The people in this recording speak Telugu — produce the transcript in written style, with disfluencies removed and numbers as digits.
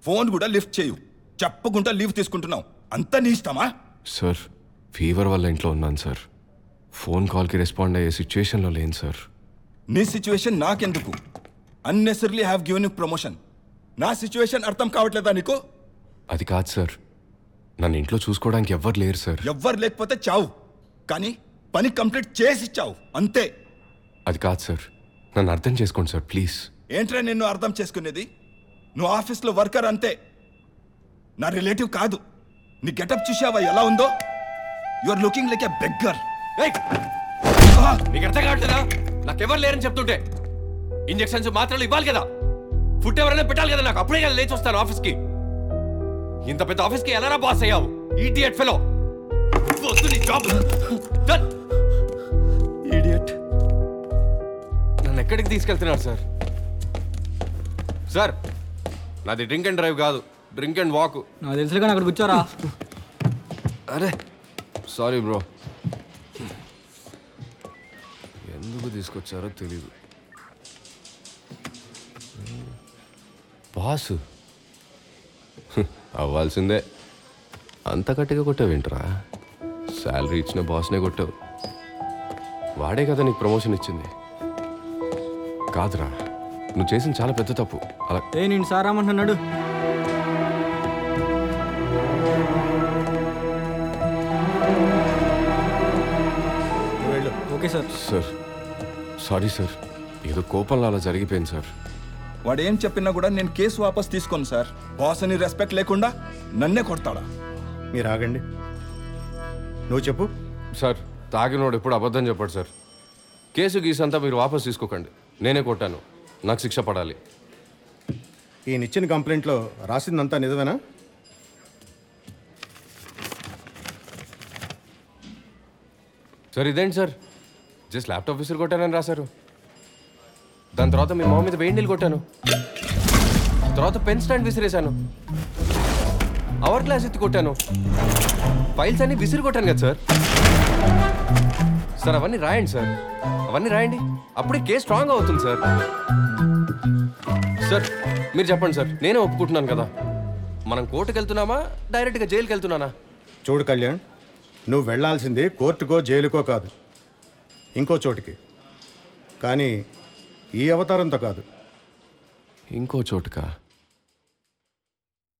ఫోన్ కూడా లిఫ్ట్ చేయు. చెప్పకుండా లీవ్ తీసుకుంటున్నావు. అంతా నీ ఇష్టమా? సార్ ఫీవర్ వల్ల ఇంట్లో ఉన్నాను సార్. ఫోన్ కాల్కి రెస్పాండ్ అయ్యే సిచ్యువేషన్లో లేను సార్. నీ సిచ్యువేషన్ నాకెందుకు? Unnecessarily have given you promotion. నా సిచ్యువేషన్ అర్థం కావట్లేదా నీకు? అది కాదు సార్, నన్ను ఇంట్లో చూసుకోవడానికి ఎవ్వరు లేరు సార్. ఎవ్వరు లేకపోతే చావు, కానీ పని కంప్లీట్ చేసి చావు, అంతే. అది కాదు సార్, నన్ను అర్థం చేసుకోండి సార్ ప్లీజ్. ఏంట్రా నిన్ను అర్థం చేసుకునేది? నువ్వు ఆఫీస్లో వర్కర్ అంతే, నా రిలేటివ్ కాదు. నీ గెటప్ చూసావా ఎలా ఉందో? You are looking like a beggar. నీకు అర్థం కావట్లేదా? నాకెవరు లేరని చెప్తుంటే ఇంజెక్షన్స్ మాత్రలు ఇవ్వాలి కదా, ఫుడ్ ఎవరైనా పెట్టాలి కదా నాకు. అప్పుడే కదా లేచి వస్తాను ఆఫీస్కి. ఇంత పెద్ద ఆఫీస్కి ఎలా బాస్ అయ్యావు? Idiot fellow. వద్దు నీ జాబ్. ఈడియట్. నన్ను ఎక్కడికి తీసుకెళ్తున్నారు సార్? సార్ నాది డ్రింక్ అండ్ డ్రైవ్ కాదు, డ్రింక్ అండ్ వాక్. నాకు తెలుసు కానీ అక్కడ కూర్చోరా. అరే సారీ బ్రో, ఎందుకు తీసుకొచ్చారో తెలీదు. బాసు అవ్వాల్సిందే. అంత గట్టిగా కొట్టావేంట్రా? శాలరీ ఇచ్చిన బాస్నే కొట్టావు. వాడే కదా నీకు ప్రమోషన్ ఇచ్చింది. కాదురా, నువ్వు చేసిన చాలా పెద్ద తప్పు. అలా నేను సార్ రామంటున్నాడు. Okay sir. Sir sorry sir, ఏదో కోపంలో అలా జరిగిపోయింది సార్. వాడు ఏం చెప్పినా కూడా నేను కేసు వాపస్ తీసుకోను సార్. బాస్ అని రెస్పెక్ట్ లేకుండా నన్నే కొడతాడా? మీరు ఆగండి, నువ్వు చెప్పు. సార్ తాగినోడు ఎప్పుడు అబద్ధం చెప్పాడు సార్. కేసు గీసంతా మీరు వాపస్ తీసుకోకండి. నేనే కొట్టాను, నాకు శిక్ష పడాలి. ఈయనిచ్చిన కంప్లైంట్లో రాసిందంతా నిజమేనా? సార్ ఇదేంటి సార్, జస్ట్ ల్యాప్టాప్ విసిరి కొట్టానని రాశారు. దాని తర్వాత మీ మొహం మీద వేడి నీళ్ళు కొట్టాను. తర్వాత పెన్ స్టాండ్ విసిరేశాను. అవర్ గ్లాస్ ఎత్తి కొట్టాను. ఫైల్స్ అన్ని విసిరి కొట్టాను కదా సార్. సార్ అవన్నీ రాయండి సార్, అవన్నీ రాయండి. అప్పుడే కేసు స్ట్రాంగ్ అవుతుంది సార్. సార్ మీరు చెప్పండి సార్, నేనే ఒప్పుకుంటున్నాను కదా. మనం కోర్టుకు వెళ్తున్నామా డైరెక్ట్గా జైలుకి వెళ్తున్నానా? చూడు కళ్యాణ్, నువ్వు వెళ్ళాల్సింది కోర్టుకో జైలుకో కాదు, ఇంకో చోటికి. కానీ ఈ అవతారంతో కాదు. ఇంకో చోటుకా?